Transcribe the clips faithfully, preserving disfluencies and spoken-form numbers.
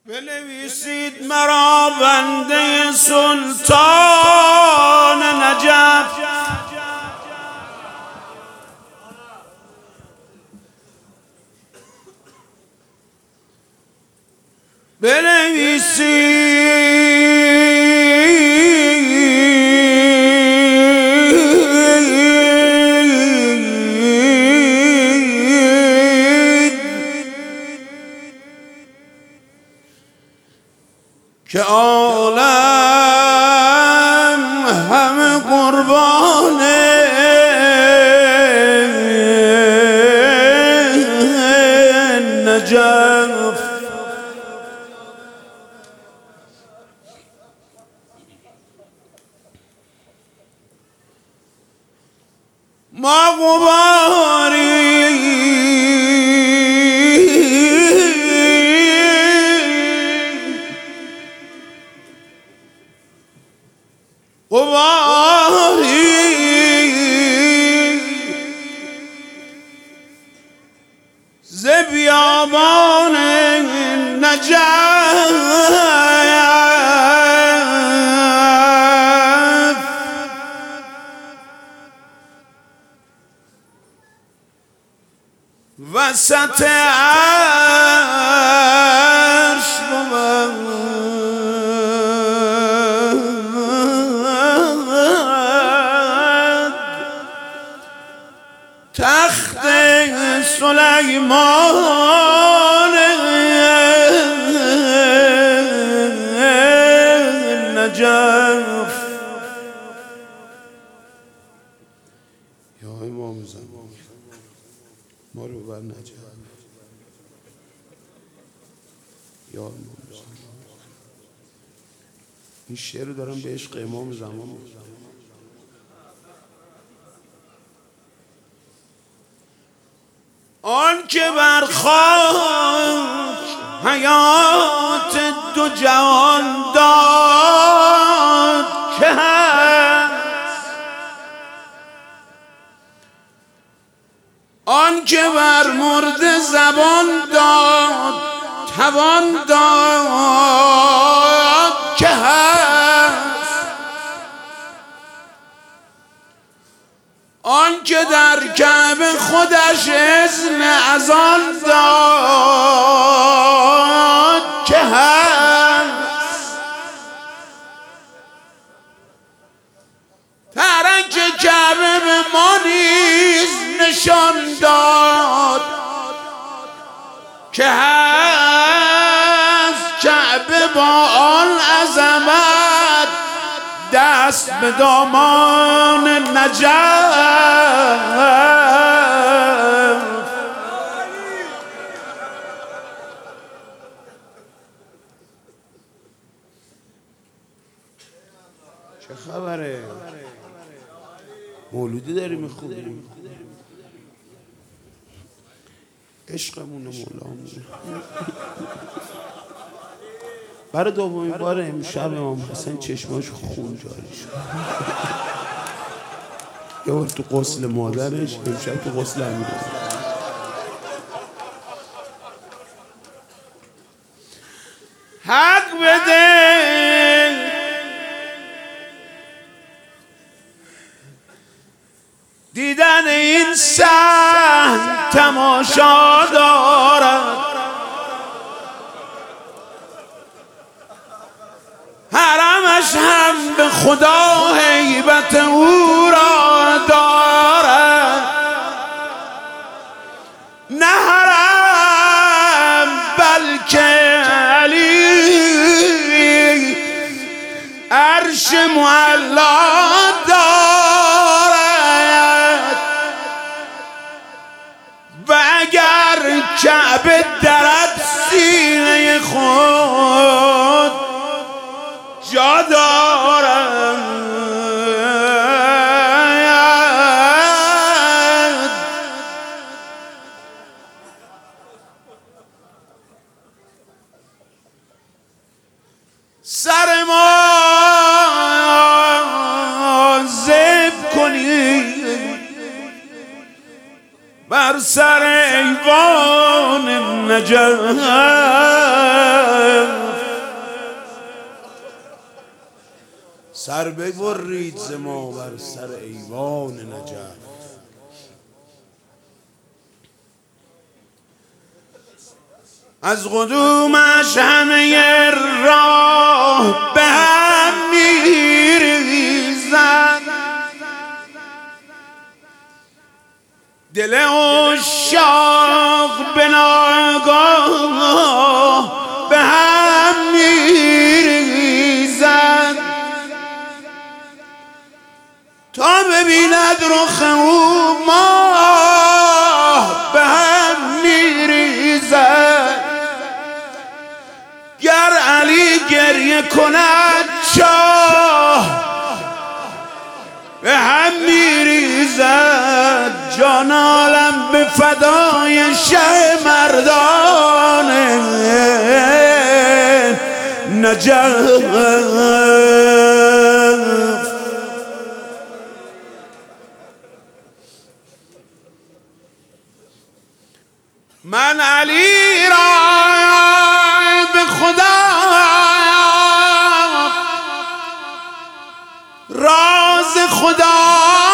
بنویسید مرا بنده سلطان نجف، بنویسید که عالم همه قربان نجف. ما غباری غباری ز بیابان نجف وسط عرش بود تخت سلیمان نجف. یا امام زمان ما رو بر نجف. یا امام زمان این شعر رو دارم به عشق امام زمان. آن که بر خاک حیات دو جهان داد که هست، آن که بر مرده زبان داد توان داد که هست، آن که در کعبه خودش اذن از آن داد که هست، ترک کعبه به ما نیز نشان داد که هست، کعبه با آن عظمت دست به دامان نجف. چه خبره؟ مولودی داری میخونی؟ عشقمونه مولامونه. برای دومین بار امشب امام حسین چشماش خون جاری شد. یه بار تو غسل مادرش، امشب تو غسل امیرحسین. حق بده دیدن این صحن تماشا دارد، حرمش هم به خدا هیبت او را دارد، نه حرم بلکه علی عرش معلا دارد، و اگر کعبه درد سینه خود جا دارد، سر ما زب کنید بر سر ایوان نجف. سر ببرید ز ما بر سر ایوان نجف. از قدومش همه راه به هم میریزد، دل عشاق به ناگاه به هم میریزد، تا ببیند رخ او ماه به هم میریزد. گر علی گریه کند چاه به هم میریزد، جان عالم به فدای شه مردان نجف. من علی را به خدا راز خدا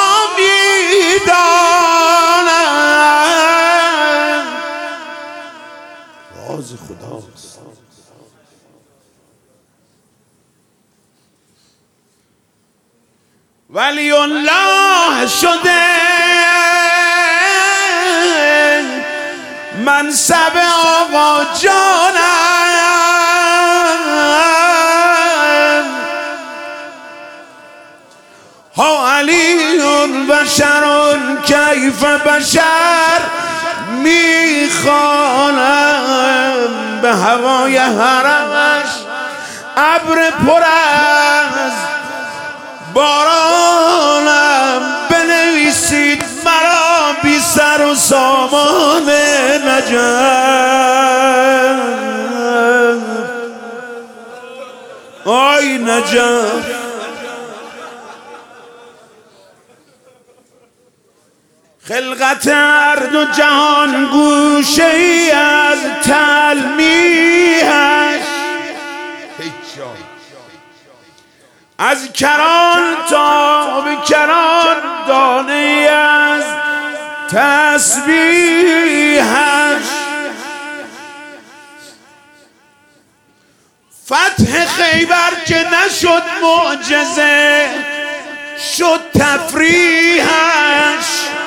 میدانم، راز خداست. ولی الله شده منصب آقا جانم، ها علی بشر کیف بشر میخوانم، به هوای حرمش ابر پر از بارانم، بنویسید مرا بی سر و سامان نجف. آی نجف، خلقت ارض و جهان گوشه ای از تلمیحش، از کران تا به کران دانه ای از تسبیحش. فتح خیبر که نشد معجزه شد تفریحش،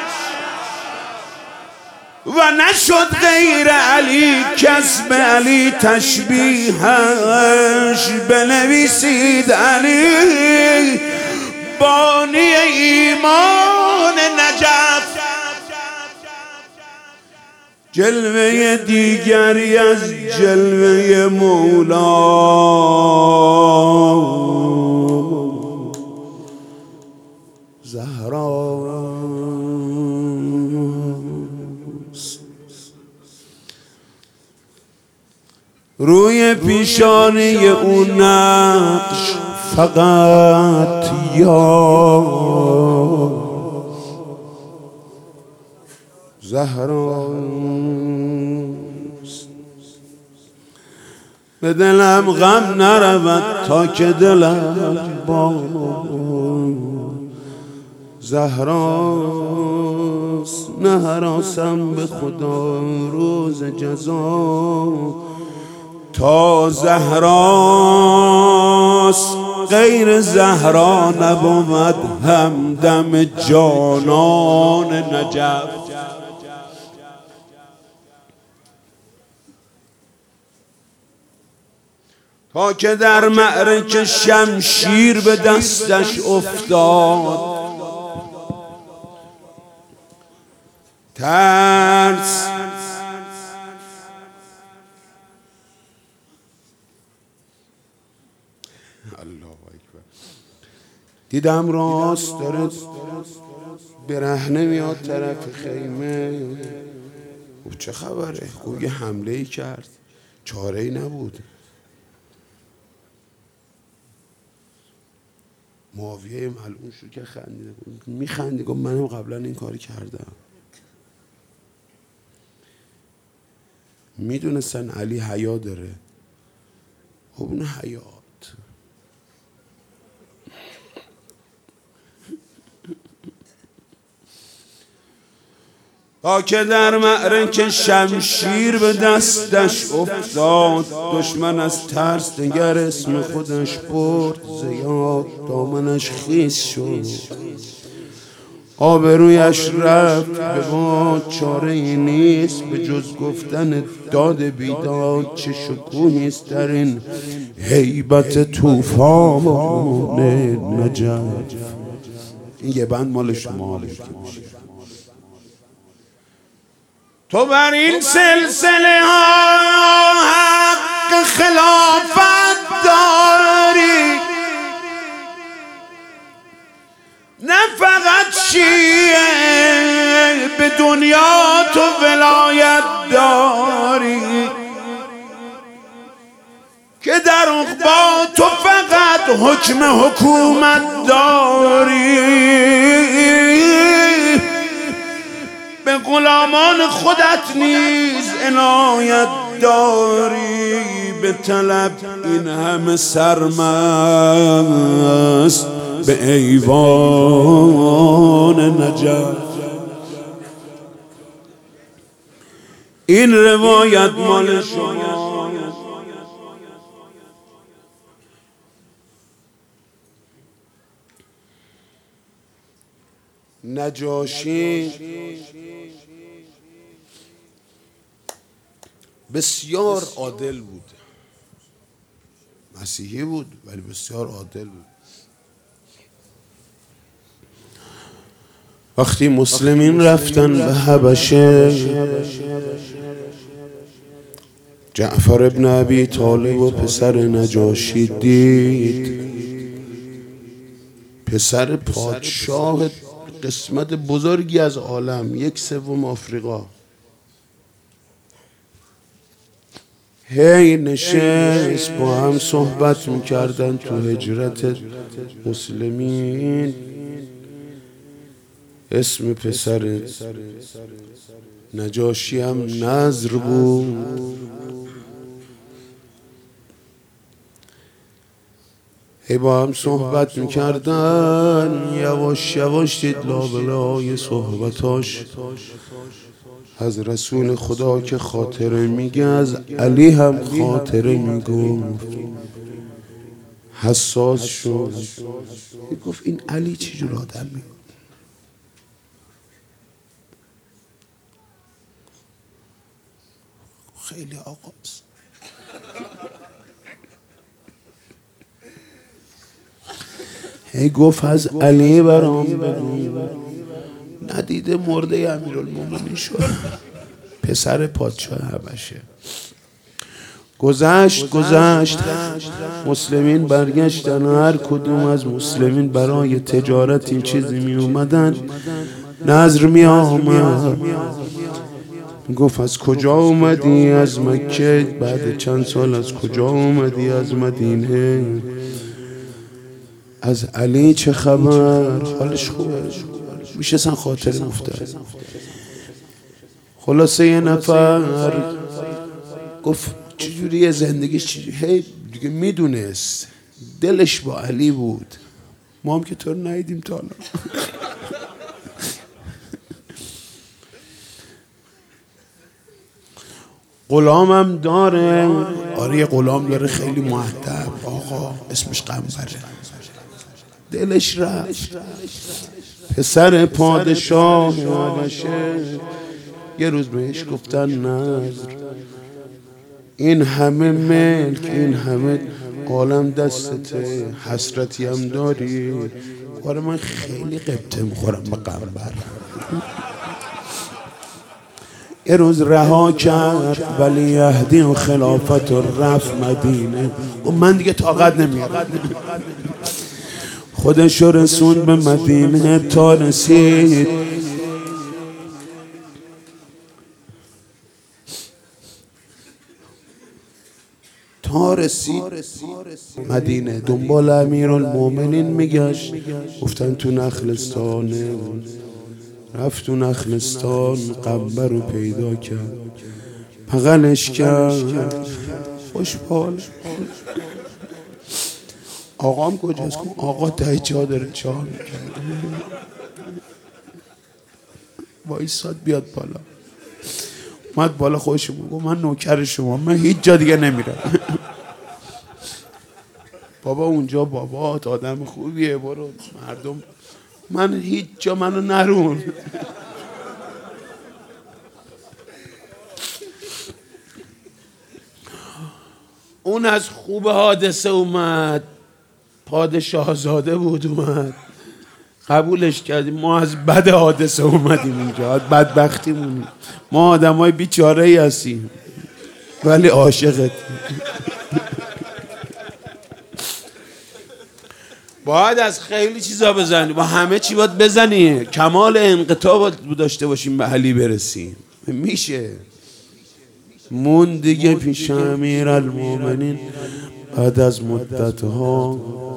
و نشد غیر علی کسب علی تشبیهش. بنویسید علی بانی ایمان نجف، جلوه دیگری از جلوه مولا زهرا. روی پیشانه اون نقش فقط یا زهراست. به دلم غم نرود تا که دلم با زهراست. نه هراسم به خدا روز جزا تا زهراست، غیر زهرا نبود همدم جانان نجف. تا که در معرکه شمشیر به دستش افتاد، ترس الله اکبر. دیدم راست داره برهنه میاد طرف خیمه. او چه خبره؟ گوی حمله ای کرد، چاره ای نبود. معاویه ملعون شد که خندیده بود، میخندی گفت منم قبلا این کاری کردم. میدونستن علی حیا داره. خب اون حیات تا که در معرکه شمشیر به دستش افتاد، دشمن از ترس دگر اسم خودش برد زیاد، دامنش خیس شد آبرویش رفت به باد، چاره ای نیست به جز گفتن داد بیداد. چه شکوهیست در این هیبت طوفان نجف. این یه بند مال شما. تو بر این سلسله ها حق خلافت داری، نه فقط شیعه به دنیا تو ولایت داری، که در عقبی تو فقط حکم حکومت داری. به غلامان خودت نیز عنایت داری، به طلب این همه سرمست به ایوان نجف. این روایت مال شما. نجاشی بسیار عادل بود، مسیحی بود ولی بسیار عادل بود. وقتی مسلمین رفتن به حبشه، جعفر ابن ابی طالب و پسر نجاشی دید، پسر پادشاه قسمت بزرگی از عالم، یک سوم آفریقا، هی نشست با هم صحبت میکردن تو هجرت مسلمین. اسم پسر نجاشی هم نضر بود. هی با هم صحبت میکردن، یواش یواش دید لابلای صحبتاش از رسول خدا که خاطره میگه، از علی هم خاطره میگفت. حساس شد، گفت این علی چجور آدم می؟ خیلی آقاست. هی گفت از علی برام بگو. ندیده مرده امیرالمومنین شد، پسر پادشاه حبشه. گذشت گذشت مسلمین برگشتن، هر کدوم از مسلمین برای تجارت این چیزی می اومدن. نضر می آمد، گفت از کجا اومدی؟ از مکه. بعد چند سال از کجا اومدی؟ از مدینه. از علی چه خبر؟ حالش خوبه؟ میشه سن خاطر گفته. خلاصه یه نفر گفت چجوریه زندگیش چجوری؟ هی دیگه میدونست دلش با علی بود. ما هم که تو رو ندیدیم تا حالا. غلامم داره. آره غلام داره خیلی مؤدب آقا، اسمش قنبره. دلش رفت. پسر پادشاه حبشه. یه روز بهش گفتن نضر، این همه ملک، این همه عالم دستته، حسرتی هم داری؟ آره من خیلی قبطه میخورم به قنبر. یه روز رها کرد ولی عهدی و خلافت و رفت مدینه. و من دیگه طاقت نمیارم. خودش رسون به مدینه تا رسید تا رسید مدینه. دنبال امیرالمومنین میگشت. گفتن تو نخلستانه. رفت تو نخلستان، قنبر رو پیدا کرد، بغلش کرد. خوشحال. آقام کجاست؟ آقا ته چادر چاه میکنه. وایساد بیاد بالا. اومد بالا خودش گفت من نوکر شما، من هیچ جا دیگه نمیرم. بابا اونجا بابا آدم خوبیه، برو مردم، من هیچ جا منو نرون. اون از خوب حادثه اومد، پادشاه زاده بود، اومد قبولش کردیم. ما از بد حادثه اومدیم اینجا، بدبختیمونیم. ما آدم های بیچاره ای هستیم ولی عاشقت. باید از خیلی چیزا بزنی، با همه چی باید بزنی، کمال انقطاع باید داشته باشیم به علی برسیم. میشه مون دیگه پیش امیرالمومنین بعد از مدت ها.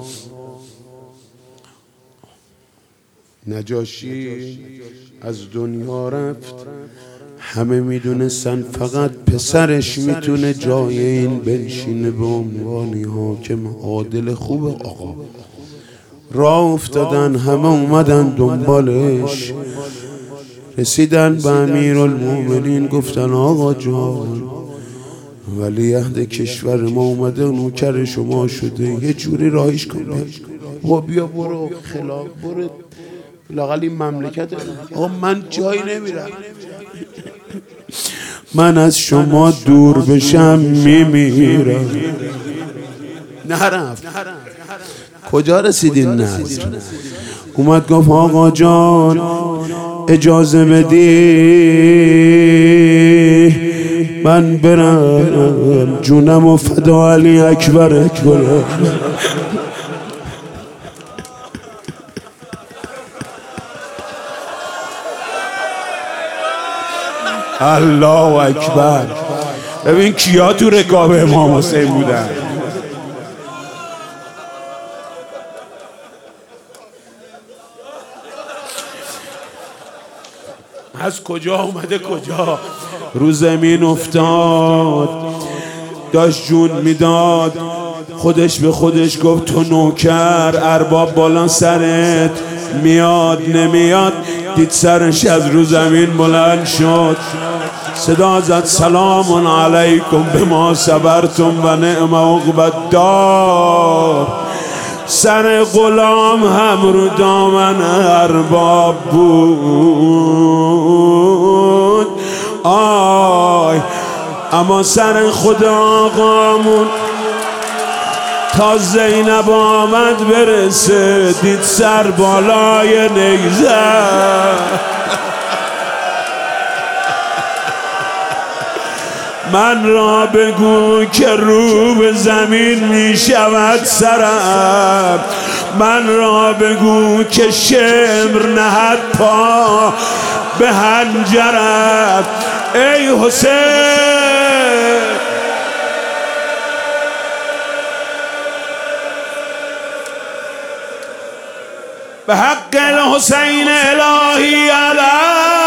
نجاشی از دنیا رفت، همه میدونستن فقط پسرش میتونه جای این بنشینه به عنوانی حاکم عادل خوب. آقا راه افتادن، همه اومدن دنبالش، رسیدن به امیرالمومنین گفتن آقا جان ولیعهد کشور ما اومده نوکر شما شده، یه جوری راهیش کن. بیا بیا برو خلاف، برو لااقل این مملکت. آقا من جایی نمیرم، من از شما دور بشم میمیرم. نرفت. کجا رسیدین نظر؟ اومد گفت آقا جان اجازه بدی من برم جونم و فدا علی اکبر کنم. الله اکبر. ببین کیا تو رکاب امام حسین بودن. از کجا اومده کجا؟ رو زمین افتاد، داشت جون میداد، خودش به خودش گفت تو نوکر، ارباب بالا سرت، میاد نمیاد. دید سرش از رو زمین بلند شد، صدا زد سلام علیکم بما صبرتم و نعم عقبی الدار. سر غلام هم رو دامن ارباب بود. آی اما سر خدا آقامون تا زینب آمد برسه، دید سر بالای نیزه. من را بگو که رو به زمین می شود سرم، من را بگو که شمر نهد پا به حنجرم. ای حسین به حق الحسین الهی علی